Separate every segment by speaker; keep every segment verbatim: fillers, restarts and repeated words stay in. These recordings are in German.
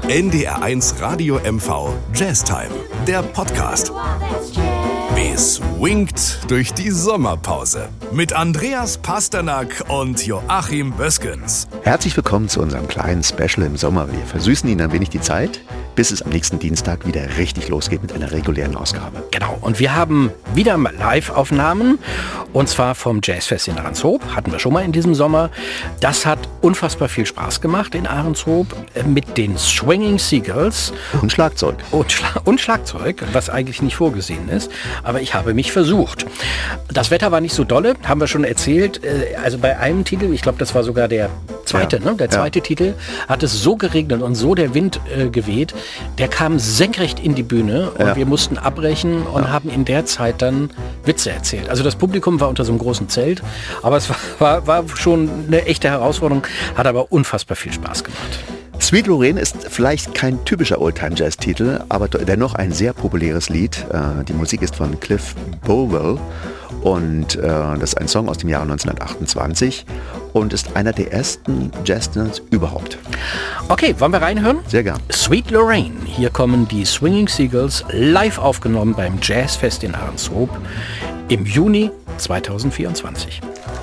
Speaker 1: N D R eins Radio M V Jazz Time, der Podcast. Es swingt durch die Sommerpause mit Andreas Pasternak und Joachim Böskens.
Speaker 2: Herzlich willkommen zu unserem kleinen Special im Sommer. Wir versüßen Ihnen ein wenig die Zeit, bis es am nächsten Dienstag wieder richtig losgeht mit einer regulären Ausgabe.
Speaker 3: Genau, und wir haben wieder mal Live-Aufnahmen, und zwar vom Jazzfest in Ahrenshoop. Hatten wir schon mal in diesem Sommer. Das hat unfassbar viel Spaß gemacht in Ahrenshoop mit den Swinging Seagulls.
Speaker 2: Und Schlagzeug.
Speaker 3: Und, Schla- und Schlagzeug, was eigentlich nicht vorgesehen ist. Aber ich habe mich versucht. Das Wetter war nicht so dolle, haben wir schon erzählt. Also bei einem Titel, ich glaube, das war sogar der zweite, ja. ne? Der zweite ja. Titel, hat es so geregnet und so der Wind äh, geweht. Der kam senkrecht in die Bühne und ja. wir mussten abbrechen und ja. haben in der Zeit dann Witze erzählt. Also das Publikum war unter so einem großen Zelt, aber es war, war, war schon eine echte Herausforderung, hat aber unfassbar viel Spaß gemacht.
Speaker 2: Sweet Lorraine ist vielleicht kein typischer Oldtime-Jazz-Titel, aber dennoch ein sehr populäres Lied. Die Musik ist von Cliff Burwell und das ist ein Song aus dem Jahre neunzehnhundertachtundzwanzig und ist einer der ersten Jazz-Standards überhaupt.
Speaker 3: Okay, wollen wir reinhören?
Speaker 2: Sehr gern.
Speaker 3: Sweet Lorraine. Hier kommen die Swinging Seagulls live aufgenommen beim Jazzfest in Ahrenshoop im Juni zweitausendvierundzwanzig.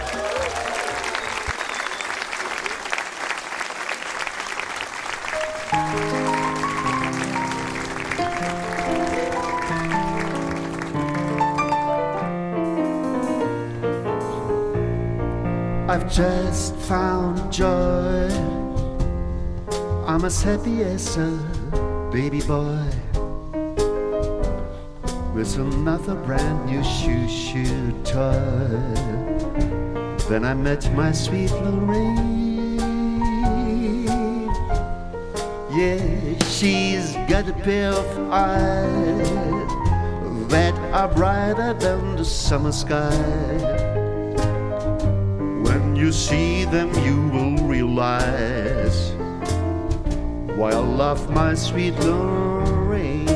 Speaker 4: I've just found joy. I'm as happy as a baby boy with another brand new shoo shoo toy. Then I met my sweet Lorraine. Yeah, she's got a pair of eyes that are brighter than the summer sky. When you see them, you will realize why I love my sweet Lorraine.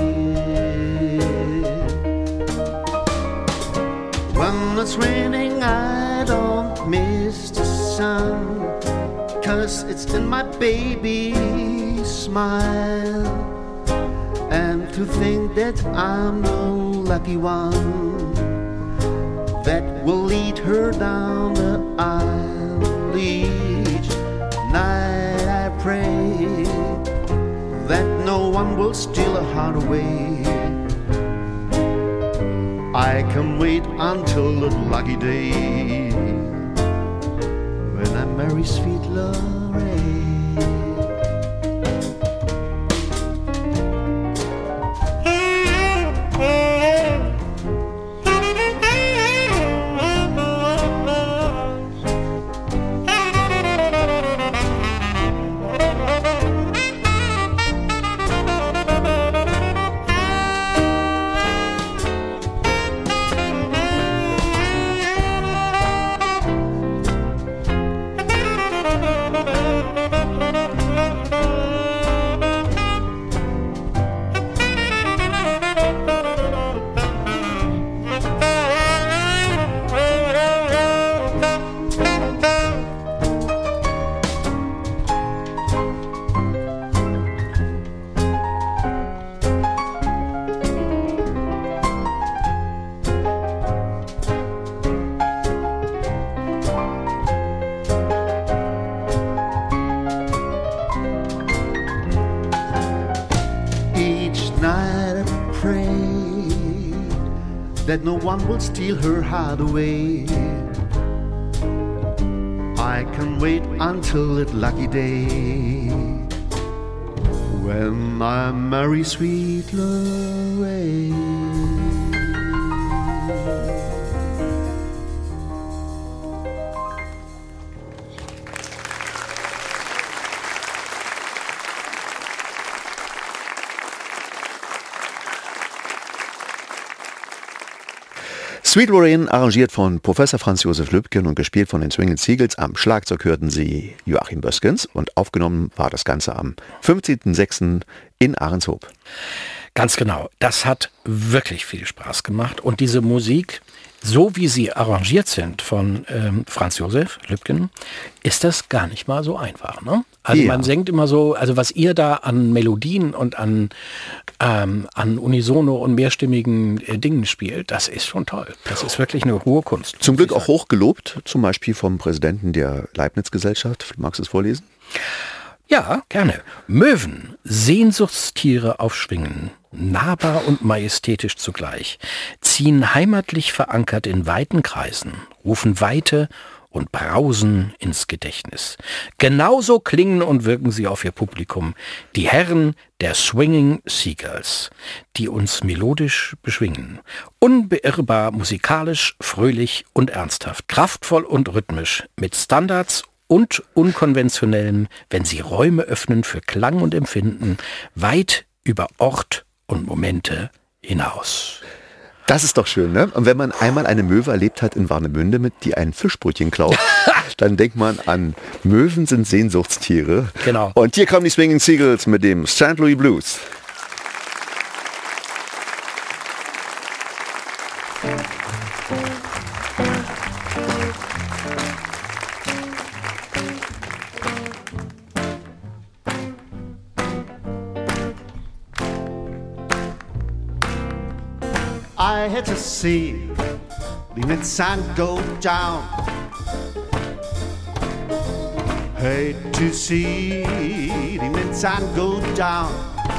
Speaker 4: When it's raining, I don't miss the sun, 'cause it's in my baby's smile. And to think that I'm the lucky one that will lead her down the aisle. Each night I pray that no one will steal her heart away. I can wait until the lucky day when I marry sweet Lorraine. That no one will steal her heart away. I can wait until that lucky day when I marry sweet Lorraine.
Speaker 2: Sweet Lorraine, arrangiert von Professor Franz Josef Lübken und gespielt von den Swinging Seagulls. Am Schlagzeug hörten Sie Joachim Böskens und aufgenommen war das Ganze am fünfzehnten sechsten in Ahrenshoop.
Speaker 3: Ganz genau. Das hat wirklich viel Spaß gemacht. Und diese Musik, so wie sie arrangiert sind von ähm, Franz Josef Lübken, ist das gar nicht mal so einfach. Ne? Also
Speaker 2: Ja.
Speaker 3: man denkt immer so, also was ihr da an Melodien und an, ähm, an Unisono und mehrstimmigen äh, Dingen spielt, das ist schon toll. Das ist wirklich eine hohe Kunst.
Speaker 2: Zum Glück auch hoch gelobt, zum Beispiel vom Präsidenten der Leibniz-Gesellschaft. Magst du es vorlesen?
Speaker 3: Ja, gerne. Möwen, Sehnsuchtstiere auf Schwingen, nahbar und majestätisch zugleich, ziehen heimatlich verankert in weiten Kreisen, rufen Weite und brausen ins Gedächtnis. Genauso klingen und wirken sie auf ihr Publikum, die Herren der Swinging Seagulls, die uns melodisch beschwingen. Unbeirrbar musikalisch, fröhlich und ernsthaft, kraftvoll und rhythmisch, mit Standards und unkonventionellem, wenn sie Räume öffnen für Klang und Empfinden, weit über Ort und Momente hinaus.
Speaker 2: Das ist doch schön, ne? Und wenn man einmal eine Möwe erlebt hat in Warnemünde, mit die ein Fischbrötchen klaut, dann denkt man an Möwen sind Sehnsuchtstiere.
Speaker 3: Genau.
Speaker 2: Und hier kommen die Swinging Seagulls mit dem Saint Louis Blues.
Speaker 4: I had to see the midsun go down. Hate to see the midsun go down.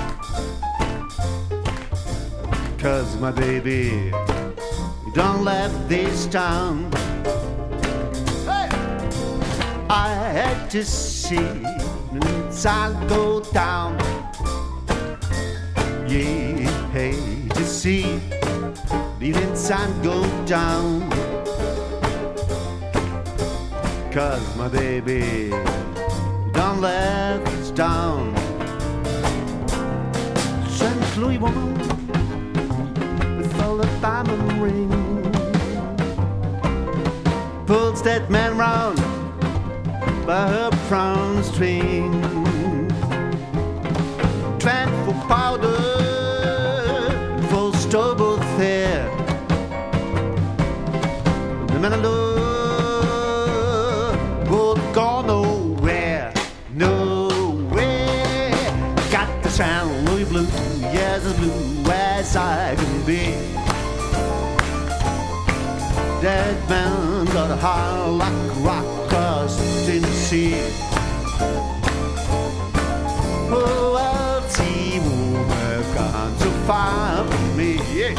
Speaker 4: Cause my baby don't let this down. Hey! I had to see the midsun go down. Yeah, hate to see the sun go down. Cause my baby don't let us down. Saint Louis woman with all the diamond ring pulls that man round by her brown string. Trent for powder, full stubble there. The man I love won't go nowhere, nowhere. Got the Saint Louis blue, yes, as blue as I can be. That man got a heart like rock across Tennessee. Oh, I'll see woman gone so far from me, yeah.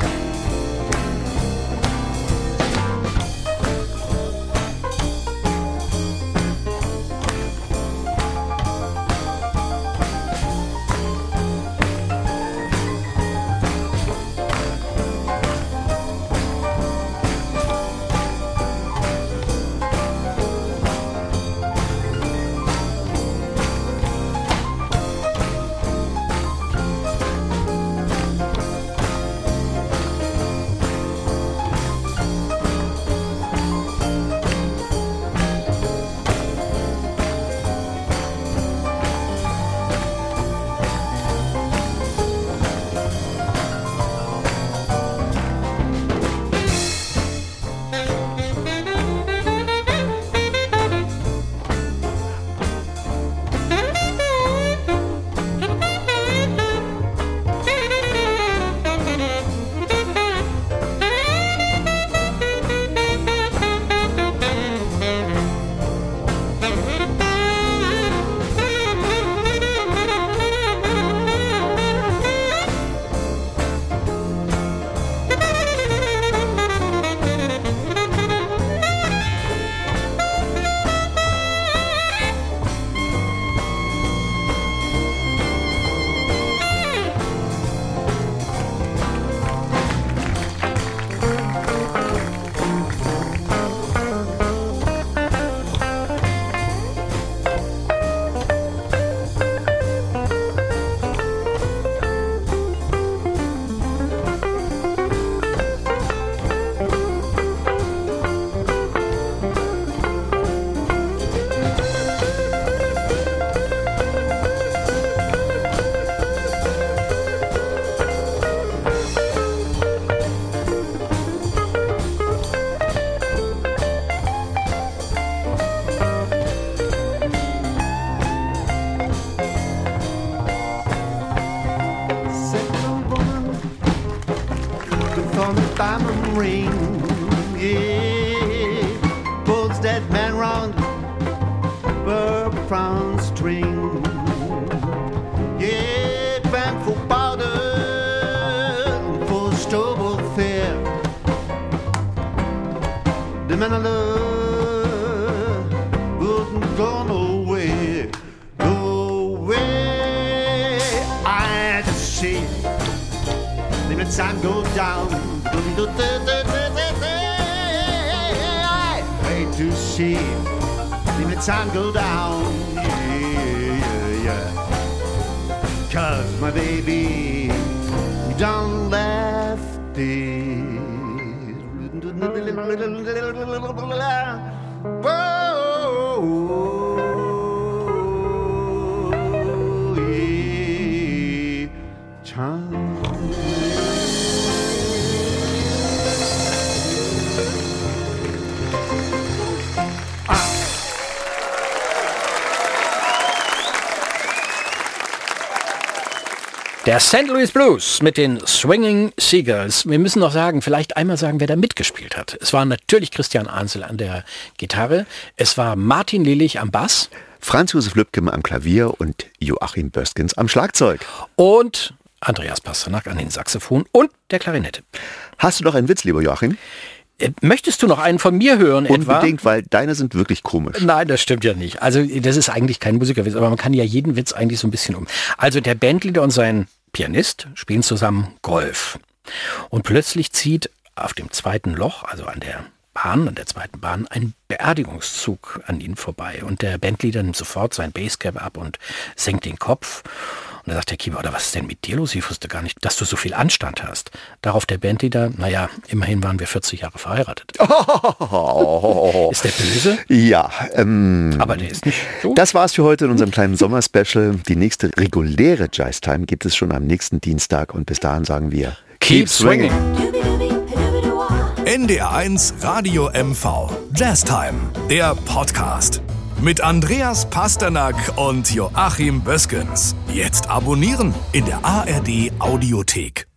Speaker 4: on a diamond ring. Yeah, pulls that man round a brown string. Yeah, bank for powder, for stubble fair. The man I love wouldn't go nowhere, nowhere. I just see the sun go down. I hate to see the sun go down. Yeah, yeah, yeah. 'Cause my baby done left it. Whoa, yeah, child.
Speaker 3: Der Saint Louis Blues mit den Swinging Seagulls. Wir müssen noch sagen, vielleicht einmal sagen, wer da mitgespielt hat. Es war natürlich Christian Ansel an der Gitarre. Es war Martin Lillich am Bass.
Speaker 2: Franz Josef Lübke am Klavier und Joachim Böskens am Schlagzeug.
Speaker 3: Und Andreas Pasternak an den Saxophon und der Klarinette.
Speaker 2: Hast du noch einen Witz, lieber Joachim?
Speaker 3: Möchtest du noch einen von mir hören etwa?
Speaker 2: Unbedingt, weil deine sind wirklich komisch.
Speaker 3: Nein, das stimmt ja nicht. Also das ist eigentlich kein Musikerwitz, aber man kann ja jeden Witz eigentlich so ein bisschen um. Also der Bandleader und sein Pianist spielen zusammen Golf. Und plötzlich zieht auf dem zweiten Loch, also an der Bahn, an der zweiten Bahn, ein Beerdigungszug an ihnen vorbei. Und der Bandleader nimmt sofort sein Basecap ab und senkt den Kopf. Und da sagt der Keyboarder, was ist denn mit dir los? Ich wusste gar nicht, dass du so viel Anstand hast. Darauf der Bandleader, naja, immerhin waren wir vierzig Jahre verheiratet.
Speaker 2: Oh.
Speaker 3: Ist der böse?
Speaker 2: Ja. Ähm,
Speaker 3: Aber der ist nicht so.
Speaker 2: Das war's für heute in unserem kleinen Sommerspecial. Die nächste reguläre Jazz Time gibt es schon am nächsten Dienstag. Und bis dahin sagen wir,
Speaker 3: Keep swinging.
Speaker 1: N D R eins Radio M V Jazz Time, der Podcast. Mit Andreas Pasternak und Joachim Böskens. Jetzt abonnieren in der A R D Audiothek.